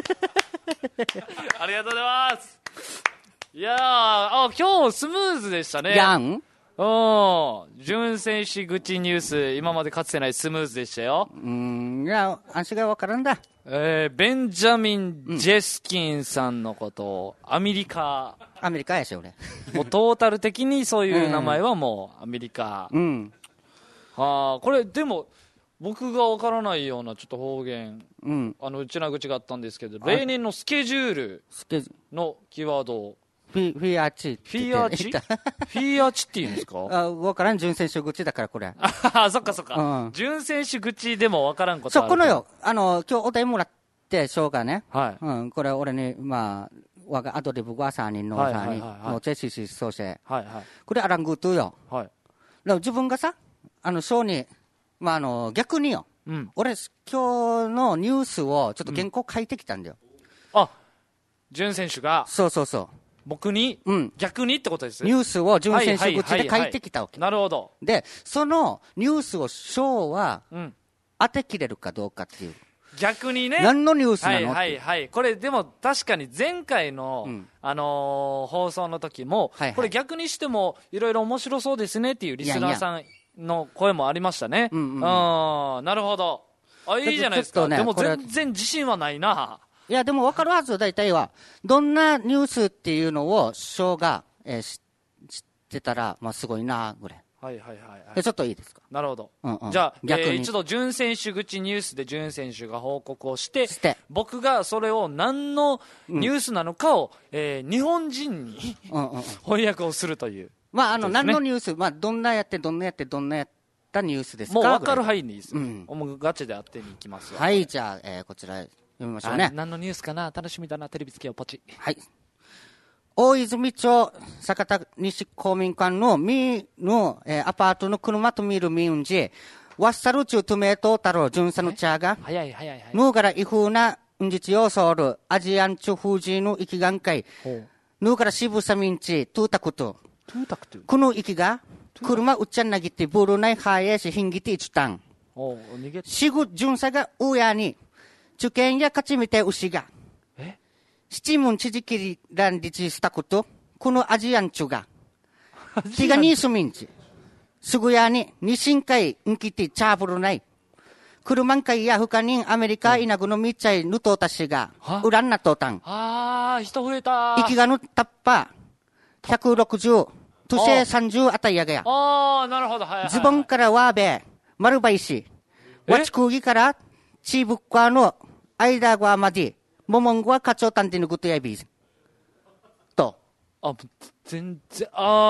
りがとうございます。いやー、今日スムーズでしたね。準選手口ニュース、今までかつてないスムーズでしたよ。 いや、足がわからんだ。 ベンジャミン・ジェスキンさんのことを、アメリカやし、俺。 もうトータル的にそういう名前はもうアメリカ。これ、でも、僕がわからないようなちょっと方言、うちな口があったんですけど、例年のスケジュールのキーワードを、 フィアチって言うんですか。 わからん、準選手口だから、これ。 そっか。準選手口でもわからんことある。 このよ、今日お題もらって、しょうがね。これ俺に、我がアドリブが3人のさに、チェシーソーシェ。これアラングートよ。自分がさ、章に、逆によ。俺、今日のニュースをちょっと原稿書いてきたんだよ。 潤選手がそうそうそう。 僕に、逆にってことです。 ニュースを潤選手口で書いてきたわけ。 なるほど。 で、そのニュースを翔は、当てきれるかどうかっていう。 逆にね。 何のニュースなの？ はい。これでも確かに前回の、放送の時も、これ逆にしてもいろいろ面白そうですねっていうリスナーさんの声もありましたね。なるほど。いいじゃないですか。でも全然自信はないな。 いや、でも分かるはずよ、大体は。どんなニュースっていうのを、翔が、知ってたら、まあ、すごいな、ぐらい。ちょっといいですか。 なるほど。じゃあ、一度、潤選手口ニュースで潤選手が報告をして、僕がそれを何のニュースなのかを、日本人に翻訳をするという。 まあ、何のニュース、まあ、どんなやったニュースですか。 もう分かる範囲でいいです。もうガチで当てに行きますわ。 はい、じゃあ、こちら、読みましょうね。 何のニュースかな、楽しみだな、テレビつけよう、ポチ。 はい。大泉町酒田西公民館のアパートの車と見る民事、ワッサル中トメト太郎巡査の茶が、ヌーから違法な日曜ソウル、アジアンチュフージーの生きがんかい、ヌーから渋さ民地、トゥータクト。この生きが、車うっちゃんなぎってブルナイハエし、ヒンギティチュタン。シグ巡査がうやに、受験や勝ち見て牛が。七文知事きりらんりちしたこと、このアジアンチュが。ティガニースミンチ。すぐやに、にしんかいんきてチャーブルない。車んかいやふかにんアメリカいなぐのみっちゃいぬとうたしが、うらんなとうたん。 人増えた。 生きがぬたっぱ、160、とせ30あたいやがや。 なるほど。 ズボンからワーベ、丸ばいし、わちくぎから、チーブッカーの、間がまで、ももんごはかちょうたんでぬぐとやびと。 全然、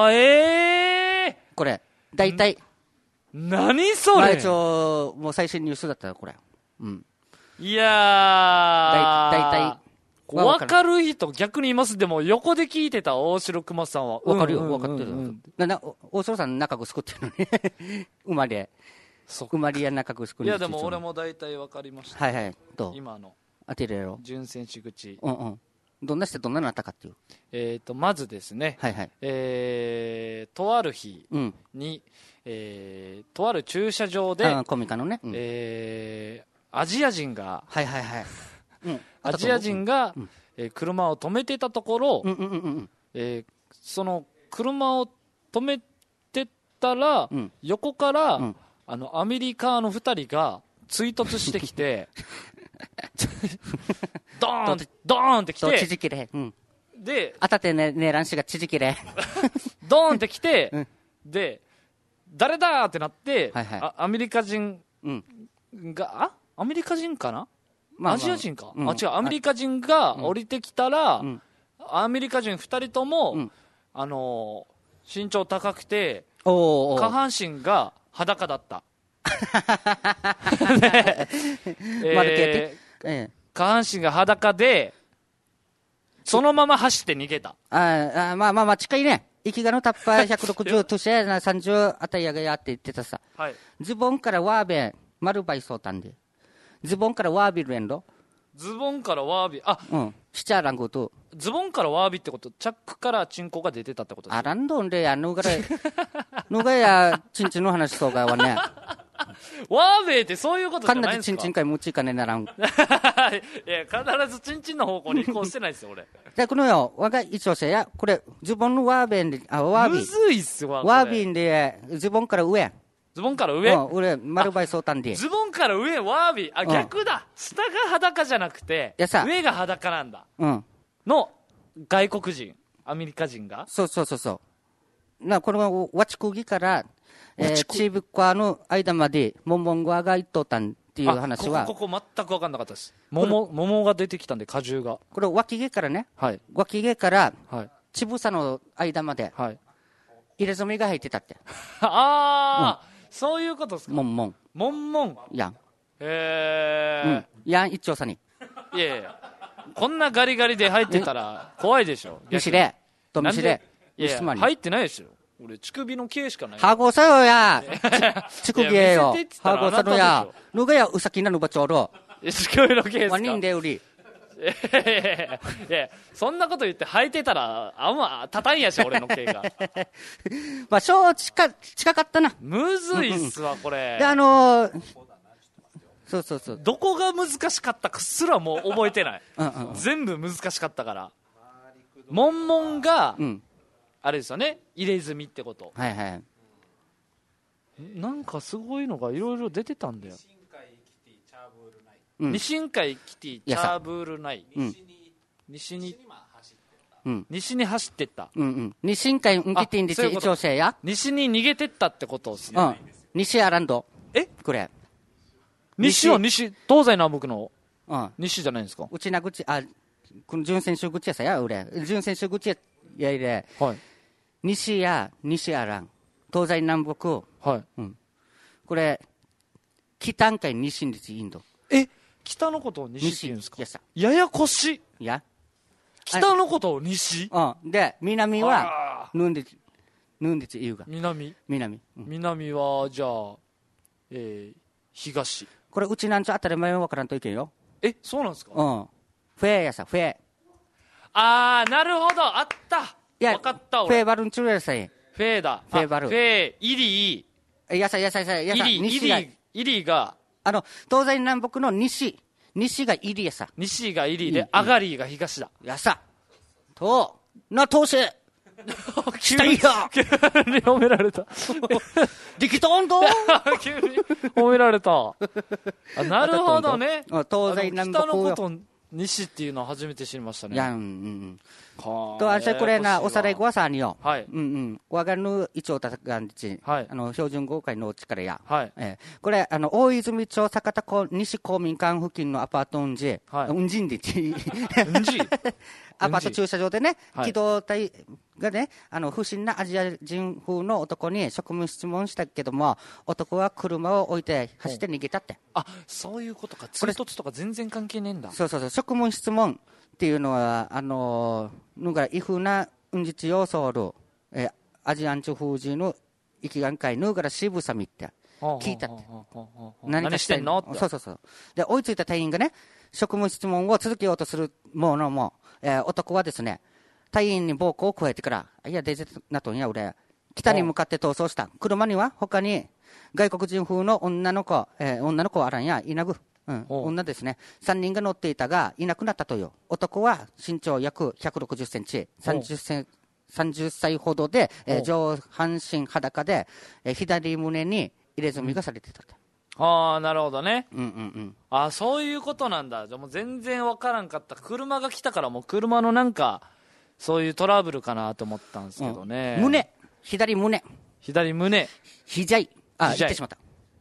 これ、だいたい。 何それ。 一応、もう最新ニュースだったら、これ。 いやー。 だいたい。 わかる人逆にいます。でも、横で聞いてた大城熊さんは。 わかるよ、わかってる。大城さん仲良く作ってるのに。生まれや仲良く作る。 いや、でも俺もだいたいわかりました。 どう今の。 当てるやろ。 潤選手口。 どんなしてどんなのあったかっていう。まずですね。とある日に、とある駐車場で、 コミカのね。 アジア人が、アジア人が、車を止めてたところ、その車を止めてたら、横から、アメリカの2人が追突してきて、ドーンって来て、 ちじきれ。 で、 あたてねらんしがちじきれ。 ドーンって来て、で、誰だってなって、アメリカ人が、アメリカ人かな、アジア人か、違う、アメリカ人が降りてきたら、アメリカ人2人とも、身長高くて、下半身が裸だった。下半身が裸で、そのまま走って逃げた。 まあ、近いね。生きがのタッパー160、とせ30あたりやがやって言ってたさ。ズボンからワーベン、丸バイソータンで。ズボンからワービルエンド。 ズボンからワービ、 しちゃらんこと。 ズボンからワービってこと、チャックからチンコが出てたってことですか。 ランドンでや、ぬがや、チンチンの話そうがわね。 ワーベーってそういうことじゃないんですか。 チンチンかいむちかねならん。いや、必ずチンチンの方向に移行してないですよ、俺。 じゃあ、このよ、我が一応せや、これ、ズボンのワーベンで、ワービー。 むずいっすわ。 ワービーで、ズボンから上。 ズボンから上？ 俺、丸バイそうたんで。 ズボンから上、ワービー。逆だ。下が裸じゃなくて、上が裸なんだ。の、外国人、アメリカ人が。 そう。この、わちくぎから、チーブッカーの間まで、モンモンゴアが行っとったんっていう話は。 ここ全く分かんなかったです。桃が出てきたんで、果汁が。 これ、脇毛からね。脇毛から、ちぶさの間まで、入れ墨が入ってたって。 そういうことですか。 モンモン。やん。やん、一丁さに。 いや。こんなガリガリで入ってたら、怖いでしょ。 むしれ。 いや、入ってないですよ。俺、乳首の毛しかない。 はごさよや。乳首やよ。はごさのや。ぬがや、うさきなぬばちょろ。 乳首の毛ですか。 ワニンで売り。 いやそんなこと言って履いてたらあんま立たんやし俺の毛がまあ近かったな。 むずいっすわこれ。 でそうどこが難しかったかすらもう覚えてない全部難しかったから。モンモンが、あれですよね、入れ墨ってこと。 はいはい。 なんかすごいのがいろいろ出てたんだよ。ニシンカイキティチャーブールナイ。西に走ってった。 ニシンカイキティンリチ調整や。 西に逃げてったってことですね。 西アランド。これ。 西は東西南北の西じゃないんですか。 うちな口、この準選手口やさや、俺。準選手口やいれ。西や西アラン。東西南北。これ、北んかい西にインド。 北のことを西って言うんですか。ややこしい。北のことを西。 で、南は、ヌンデチ言うが。 南は、じゃあ、東。 これ、うちなんちゃ当たり前わからんといけんよ。 そうなんですか。 フェやさ、フェ。 なるほど、あった。わかった俺。フェバルンチュルやさい。 フェだ。 フェバル。 フェ、イリー。やさ、 イリーが、 東西南北の西がイリやさ。 西がイリで、アガリーが東だ。 やさ。東西。 急に褒められた。 力投と急に褒められた。なるほどね。 東西南北。 北のこと西っていうのは初めて知りましたね。 と、あれこれな、おさらいごわさによ。わがぬ一応たがんち、標準語会の力や。これ、大泉町坂田西公民館付近のアパート運賃でち。アパート駐車場でね、機動隊がね、不審なアジア人風の男に職務質問したけども、男は車を置いて走って逃げたって。 そういうことか。追突とか全然関係ねえんだ。 そう、職務質問っていうのは、なんか、異風な運実要素をアジアンチ風人の生きがん会ぬから渋さみって聞いたって。 何してんのって。 そう。で、追いついた隊員がね、職務質問を続けようとするものも、男はですね、隊員に暴行を加えてから、いや、デジなとんや、俺、北に向かって逃走した。車には他に外国人風の女の子はあらんや、いなぐ。女ですね。3人が乗っていたが、いなくなったという。男は身長約160センチ、30歳ほどで、上半身裸で、左胸に入れ墨がされてたと。 なるほどね。そういうことなんだ。じゃあもう全然わからんかった。車が来たからもう車のなんか、そういうトラブルかなと思ったんですけどね。 左胸。 膝い。 言ってしまった。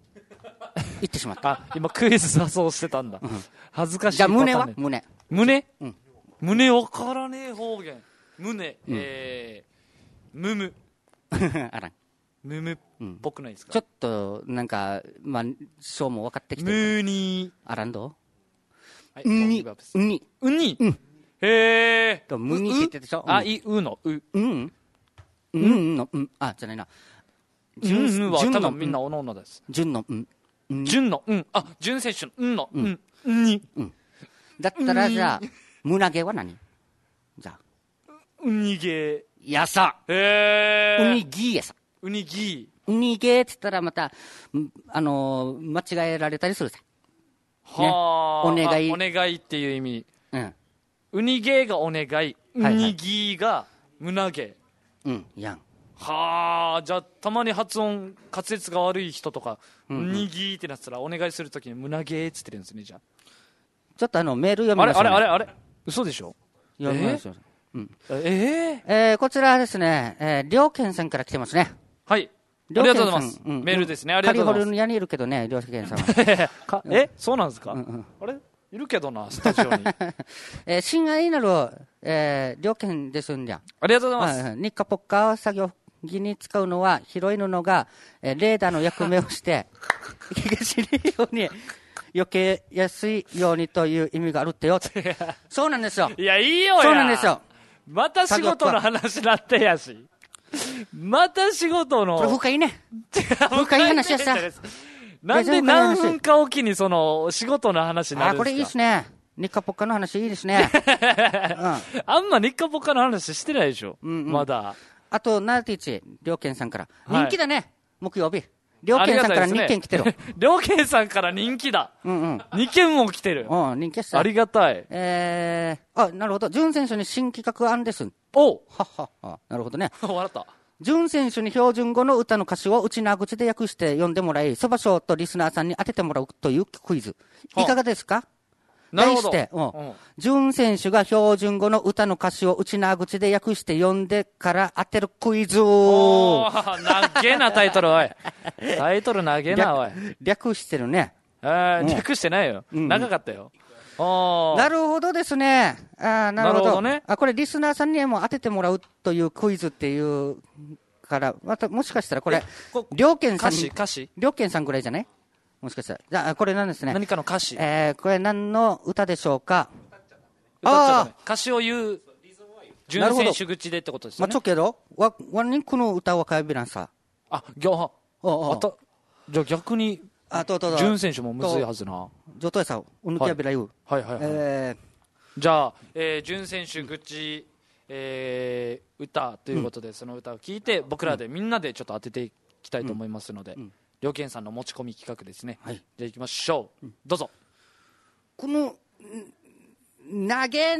今クイズ仮装してたんだ。恥ずかしい。 じゃあ胸は胸わからねえ方言。胸。むむ。 あらん。 むむっぽくないですか。 ちょっと、なんか、まあ、ショーも分かってきて。 むに。 あらんどうに。へー。 むにって言ってたでしょ。 の。じゃないな。 順はただみんなおのおのです。 順の、 順選手の、に。 だったら、じゃあ、胸毛は何じゃあ。 うにげ。 やさ。 へー。 うにぎやさ。 うにぎ。 うにげって言ったらまた、間違えられたりするさ。お願い。 お願いっていう意味。うにげがお願い。うにぎが胸毛。 やん。 じゃあたまに発音滑舌が悪い人とかにぎーってなったらお願いするときに胸毛っつってるんですね。じゃあちょっとメール読みましょう、ね、 あれ嘘でしょ。 読みましょう。こちらはですね、りょうけんさんから来てますね。 はい、ありがとうございます。メールですね。ありがとうございます。 カリフォルニアにいるけどね、りょうけんさんはそうなんですか。あれいるけどな、スタジオに。 親愛なる、りょうけんですんじゃ。 ありがとうございます。 日課ポッカー作業着に使うのは広い布が、レーダーの役目をして東にように避けやすいようにという意味があるってよ。そうなんですよ。 いや、いいよや。 そうなんですよ。 また仕事の話なってやし。また仕事の。 これ深いね。深い話やさ。 なんで何分かおきにその仕事の話になるんですか。 これいいっすね。 日課ポッカの話いいですね。 あんま日課ポッカの話してないでしょ。まだ。 あと、ナーティーチ、りょうけんさんから。人気だね。木曜日。りょうけんさんから2件来てる。 りょうけんさんから人気だ。2件も来てる。 人気さ。 ありがたい。 なるほど。潤選手に新企画案です。 おなるほどね。 笑った。 潤選手に標準語の歌の歌詞を内縄口で訳して読んでもらい、そばしょうとリスナーさんに当ててもらうというクイズ。いかがですか？ なるほど。 題して、潤選手が標準語の歌の歌詞を内縄口で訳して読んでから当てるクイズ。 なげなタイトル、おい。タイトルなげな、おい。 略してるね。 略してないよ。長かったよ。 なるほどですね。なるほどね。これリスナーさんにも当ててもらうというクイズっていうから、またもしかしたらこれ、りょうけんさんに、りょうけんさんぐらいじゃない？もしかしたら。じゃあ、これなんですね。 何かの歌詞。 これ何の歌でしょうか？ 歌詞を言う、純選手口でってことですよね。 ちょけど、ワンこの歌はかやびらんさ。 じゃあ逆に、純選手もむずいはずな。 上等やさ、お抜きやびら言う。 じゃあ、純選手口、歌ということで、その歌を聞いて、僕らでみんなでちょっと当てていきたいと思いますので、りょうけんさんの持ち込み企画ですね。じゃあ行きましょう。どうぞ。 この、投げ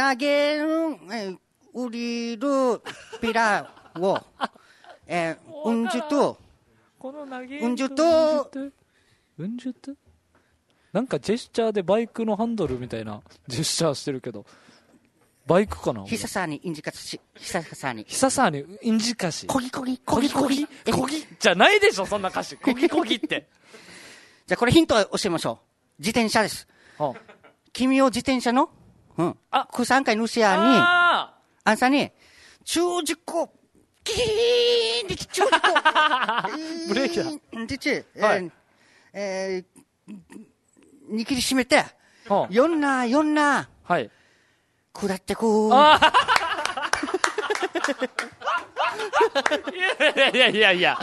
売りるピラを、うんじゅと、 なんかジェスチャーでバイクのハンドルみたいなジェスチャーしてるけど、バイクかな？ ひささにインジカシ。 ひささにインジカシ。 こぎじゃないでしょ、そんな歌詞。こぎって。 じゃあこれヒントを教えましょう。自転車です。君を自転車の、空山会のシアに、あんさに、中軸、キーンで中軸、 ブレーキだ。 でち、握りしめて、よんな、 はい。 下ってくー。 いや、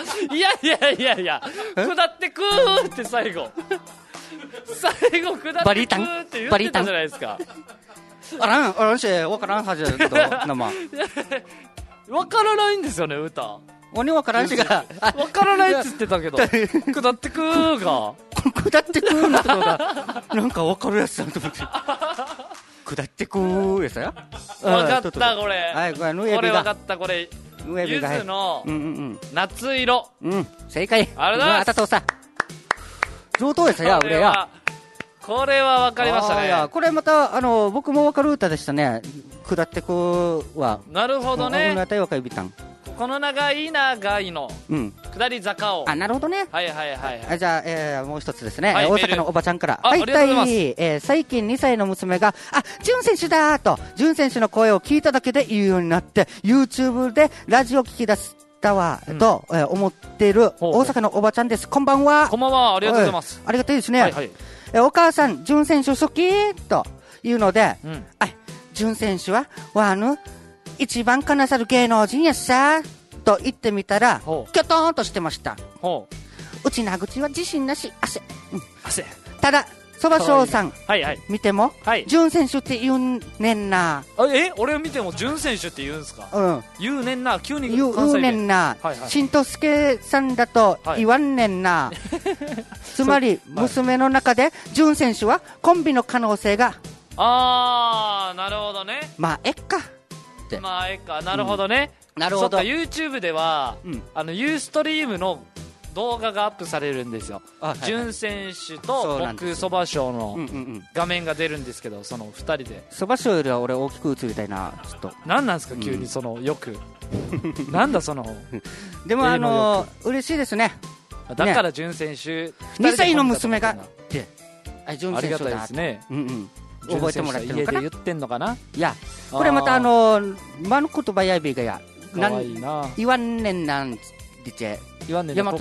下ってくーって最後下ってくーって言ってたじゃないですか。 あらんし、わからんはずだけど、生。 わからないんですよね、歌。 鬼わからんしが。 わからないって言ってたけど、下ってくーが。 下ってくーのところが、なんかわかるやつだと思って。下ってくーやさよ。 わかった、これ。 はい、これわかった、これ。ゆずの夏色。 正解。 あれだ。 あたとさ。上等やさや、俺や。 これはわかりましたね。 これまた、僕もわかる歌でしたね。下ってくーは。 なるほどね。 この長いの下り坂を。 なるほどね。 はい。 じゃあ、もう一つですね。大阪のおばちゃんから。最近2歳の娘が、潤選手だーと、潤選手の声を聞いただけで言うようになって、YouTube でラジオ聞き出したわ、と思っている大阪のおばちゃんです。こんばんは。 こんばんは。ありがとうございます。 ありがたいですね。お母さん、潤選手好きというので、潤選手は、一番かなさる芸能人やさと言ってみたら、きょとーんとしてました。うちなぐちは自信なし、汗。ただ、そばしょうさん、見ても、潤選手って言うねんな。 俺見ても潤選手って言うんすか？言うねんな、急に言うねんな。しんとすけさんだと言わんねんな。つまり、娘の中で潤選手はコンビの可能性が。 なるほどね。 えっか。 なるほどね。 なるほど。 YouTube では、ユーストリームの動画がアップされるんですよ。潤選手と僕そばしょうの画面が出るんですけど、その2人で。 そばしょうよりは俺大きく映りたいな、ちょっと。 何なんですか、急にそのよく。なんだその。 でも嬉しいですね。 だから潤選手 2歳の娘がって潤選手だ。ありがたいですね。 覚えてもらってるのかな。 家で言ってんのかな。 いや、これまた間の言葉やびがや。 かわいいな。 言わんねんなんでちえ。 言わんねんな。大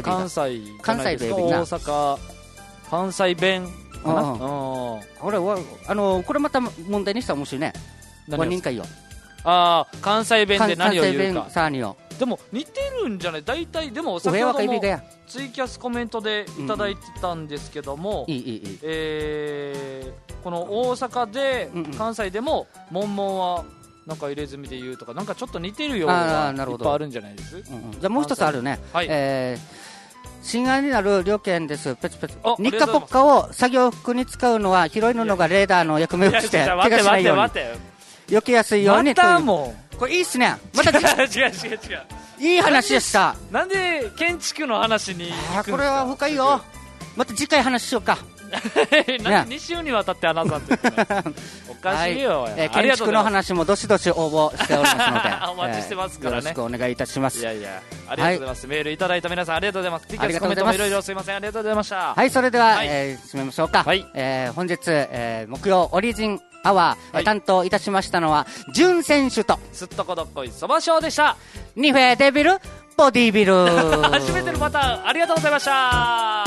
阪関西弁かな。 これまた問題にしたら面白いね。何人かよ。 関西弁で何を言うか。でも似てるんじゃない？大体でも先ほどもツイキャスコメントでいただいてたんですけども、 この大阪で、関西でもモンモンはなんか入れ墨で言うとか、なんかちょっと似てるような、いっぱいあるんじゃないです？ じゃあもう一つあるね。はい。親愛になる両県です。ペチペチ。日課ポッカを作業服に使うのは広い布がレーダーの役目をして、怪我しないように。避けやすいように。 またもう。これいいっすね。また違う。 いい話でした。 なんで建築の話に行くんですか？ これは深いよ。また次回話しようか。 なんで2週にわたってアナザーって言ってね。おかしいよ。 建築の話もどしどし応募しておりますのでお待ちしてますからね。 よろしくお願いいたします。 いやいや、ありがとうございます。メールいただいた皆さんありがとうございます。ツイキャスコメントもいろいろすいません、ありがとうございました。 はい、それでは締めましょうか。本日木曜オリジンアワー担当いたしましたのはジュン選手とすっとこどっこいそばショーでした。 ニフェデビルボディビル初めてのパターンありがとうございました。